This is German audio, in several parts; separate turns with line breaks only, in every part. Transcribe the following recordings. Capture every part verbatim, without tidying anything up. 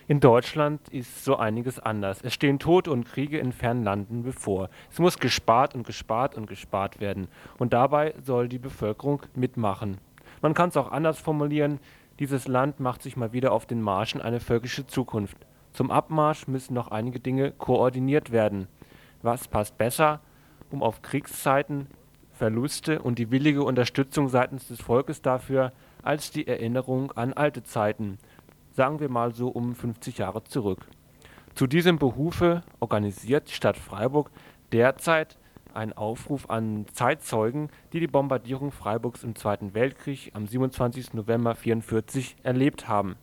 In Deutschland ist so einiges anders. Es stehen Tote und Kriege in fernen Landen bevor. Es muss gespart und gespart und gespart werden. Und dabei soll die Bevölkerung mitmachen. Man kann es auch anders formulieren. Dieses Land macht sich mal wieder auf den Marsch in eine völkische Zukunft. Zum Abmarsch müssen noch einige Dinge koordiniert werden. Was passt besser, um auf Kriegszeiten, Verluste und die willige Unterstützung seitens des Volkes dafür, als die Erinnerung an alte Zeiten, sagen wir mal so um fünfzig Jahre zurück. Zu diesem Behufe organisiert die Stadt Freiburg derzeit einen Aufruf an Zeitzeugen, die die Bombardierung Freiburgs im Zweiten Weltkrieg am siebenundzwanzigsten November neunzehnhundertvierundvierzig erlebt haben.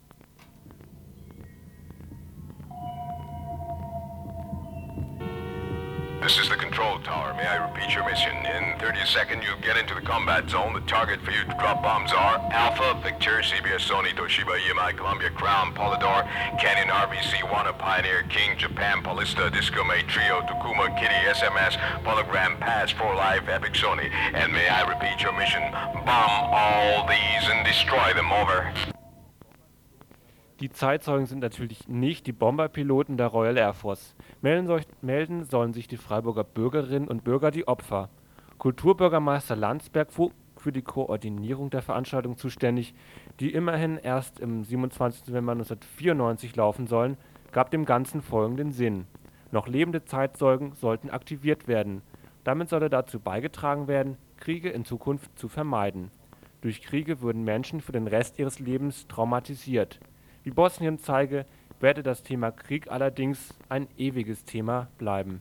This is the control tower. May I repeat your mission? In thirty seconds, you get into the combat zone. The target for you to drop bombs are Alpha, Victor, C B S, Sony, Toshiba, E M I, Columbia, Crown, Polydor, Canyon, R V C, Wanna, Pioneer, King, Japan, Polista, Disco, May, Trio, Takuma, Kitty, S M S, Polygram, Pass, For Life, Epic, Sony. And may I repeat your mission? Bomb all these and destroy them. Over.
Die Zeitzeugen sind natürlich nicht die Bomberpiloten der Royal Air Force. Melden, soll, melden sollen sich die Freiburger Bürgerinnen und Bürger, die Opfer. Kulturbürgermeister Landsberg, für die Koordinierung der Veranstaltung zuständig, die immerhin erst im siebenundzwanzigsten November neunzehnhundertvierundneunzig laufen sollen, gab dem Ganzen folgenden Sinn. Noch lebende Zeitzeugen sollten aktiviert werden. Damit solle dazu beigetragen werden, Kriege in Zukunft zu vermeiden. Durch Kriege würden Menschen für den Rest ihres Lebens traumatisiert. Wie Bosnien zeige, werde das Thema Krieg allerdings ein ewiges Thema bleiben.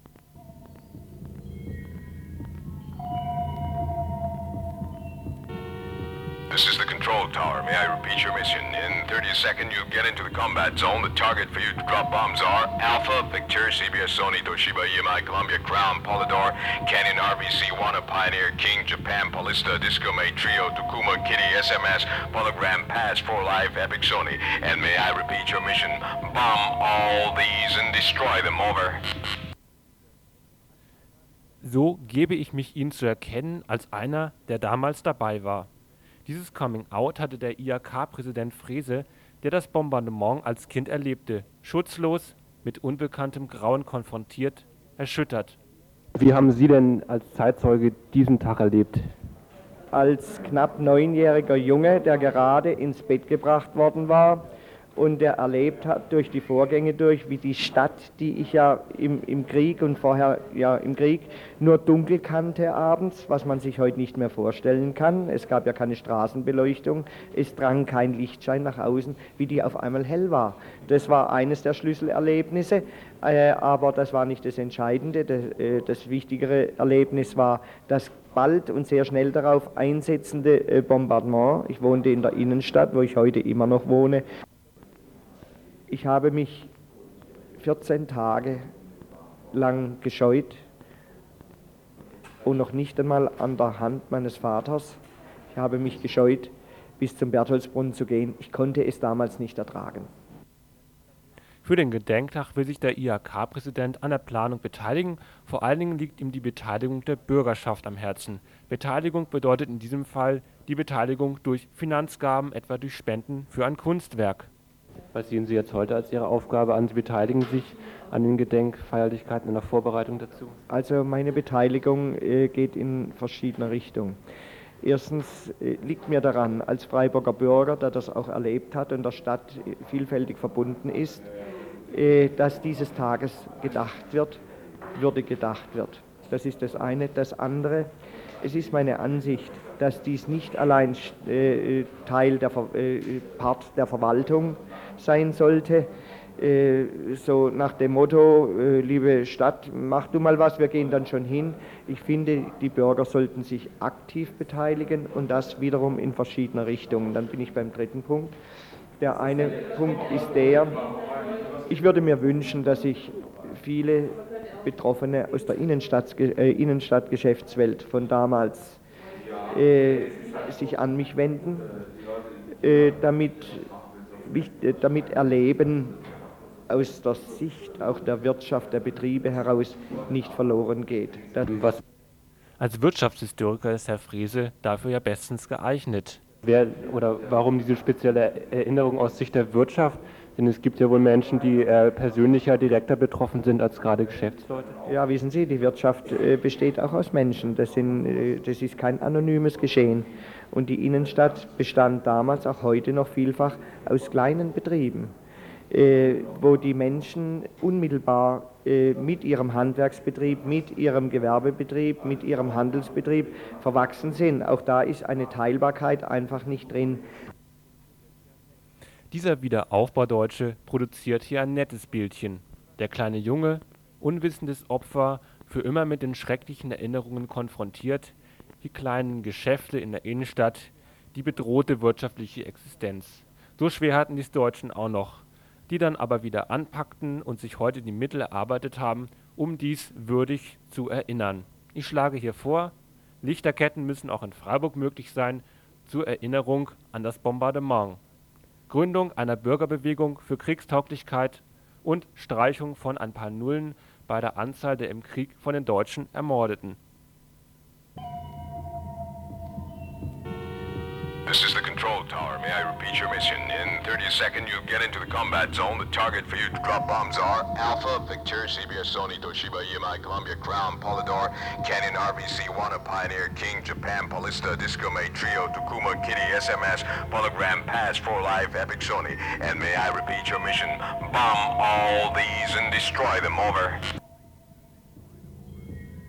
This is the control tower. May I repeat your mission? In thirty seconds, you get into the combat zone. The target for you to drop bombs are Alpha, Victor, C B S, Sony, Toshiba, E M I, Columbia, Crown, Polydor, Canyon, R V C, Wanna, Pioneer, King, Japan, Polista, Disco, May, Trio, Takuma, Kitty, S M S, Polygram, Pass, For Life, Epic, Sony. And may I repeat your mission? Bomb all these and destroy them. Over.
So gebe ich mich Ihnen zu erkennen als einer, der damals dabei war. Dieses Coming-out hatte der I A K-Präsident Frese, der das Bombardement als Kind erlebte, schutzlos, mit unbekanntem Grauen konfrontiert, erschüttert. Wie haben Sie denn als Zeitzeuge diesen Tag erlebt?
Als knapp neunjähriger Junge, der gerade ins Bett gebracht worden war und der erlebt hat durch die Vorgänge durch, wie die Stadt, die ich ja im, im Krieg und vorher ja im Krieg nur dunkel kannte abends, was man sich heute nicht mehr vorstellen kann. Es gab ja keine Straßenbeleuchtung, es drang kein Lichtschein nach außen, wie die auf einmal hell war. Das war eines der Schlüsselerlebnisse, äh, aber das war nicht das Entscheidende. Das, äh, das wichtigere Erlebnis war das bald und sehr schnell darauf einsetzende äh, Bombardement. Ich wohnte in der Innenstadt, wo ich heute immer noch wohne. Ich habe mich vierzehn Tage lang gescheut und noch nicht einmal an der Hand meines Vaters. Ich habe mich gescheut, bis zum Bertholdsbrunnen zu gehen. Ich konnte es damals nicht ertragen.
Für den Gedenktag will sich der I A K-Präsident an der Planung beteiligen. Vor allen Dingen liegt ihm die Beteiligung der Bürgerschaft am Herzen. Beteiligung bedeutet in diesem Fall die Beteiligung durch Finanzgaben, etwa durch Spenden für ein Kunstwerk. Was sehen Sie jetzt heute als Ihre Aufgabe an? Sie beteiligen sich an den Gedenkfeierlichkeiten in der Vorbereitung dazu?
Also meine Beteiligung äh, geht in verschiedene Richtungen. Erstens äh, liegt mir daran, als Freiburger Bürger, der das auch erlebt hat und der Stadt äh, vielfältig verbunden ist, äh, dass dieses Tages gedacht wird, würdig gedacht wird. Das ist das eine. Das andere, es ist meine Ansicht, dass dies nicht allein äh, Teil der Ver äh, Part der Verwaltung sein sollte, äh, so nach dem Motto, äh, liebe Stadt, mach du mal was, wir gehen dann schon hin. Ich finde, die Bürger sollten sich aktiv beteiligen und das wiederum in verschiedene Richtungen. Dann bin ich beim dritten Punkt. Der eine Punkt ist der, ich würde mir wünschen, dass sich viele Betroffene aus der Innenstadt, äh, Innenstadtgeschäftswelt von damals äh, sich an mich wenden, äh, damit, äh, damit Erleben aus der Sicht auch der Wirtschaft, der Betriebe heraus nicht verloren geht. Das
Was Als Wirtschaftshistoriker ist Herr Frese dafür ja bestens geeignet. Wer oder warum diese spezielle Erinnerung aus Sicht der Wirtschaft? Denn es gibt ja wohl Menschen, die äh, persönlicher, direkter betroffen sind als gerade Geschäftsleute.
Ja, wissen Sie, die Wirtschaft äh, besteht auch aus Menschen. Das, sind, äh, das ist kein anonymes Geschehen. Und die Innenstadt bestand damals, auch heute noch vielfach, aus kleinen Betrieben, äh, wo die Menschen unmittelbar äh, mit ihrem Handwerksbetrieb, mit ihrem Gewerbebetrieb, mit ihrem Handelsbetrieb verwachsen sind. Auch da ist eine Teilbarkeit einfach nicht drin.
Dieser Wiederaufbaudeutsche produziert hier ein nettes Bildchen. Der kleine Junge, unwissendes Opfer, für immer mit den schrecklichen Erinnerungen konfrontiert, die kleinen Geschäfte in der Innenstadt, die bedrohte wirtschaftliche Existenz. So schwer hatten die es Deutschen auch noch, die dann aber wieder anpackten und sich heute die Mittel erarbeitet haben, um dies würdig zu erinnern. Ich schlage hier vor, Lichterketten müssen auch in Freiburg möglich sein, zur Erinnerung an das Bombardement. Gründung einer Bürgerbewegung für Kriegstauglichkeit und Streichung von ein paar Nullen bei der Anzahl der im Krieg von den Deutschen Ermordeten.
This is the control tower. May I repeat your mission? In thirty seconds, you get into the combat zone. The target for you to drop bombs are Alpha, Victor, C B S, Sony, Toshiba, E M I, Columbia, Crown, Polydor, Canon, R V C, Wanna, Pioneer, King, Japan, Polista, Disco Mate, Trio, Takuma, Kitty, S M S, Polygram, Pass, For Life, Epic, Sony. And may I repeat your mission? Bomb all these and destroy them. Over.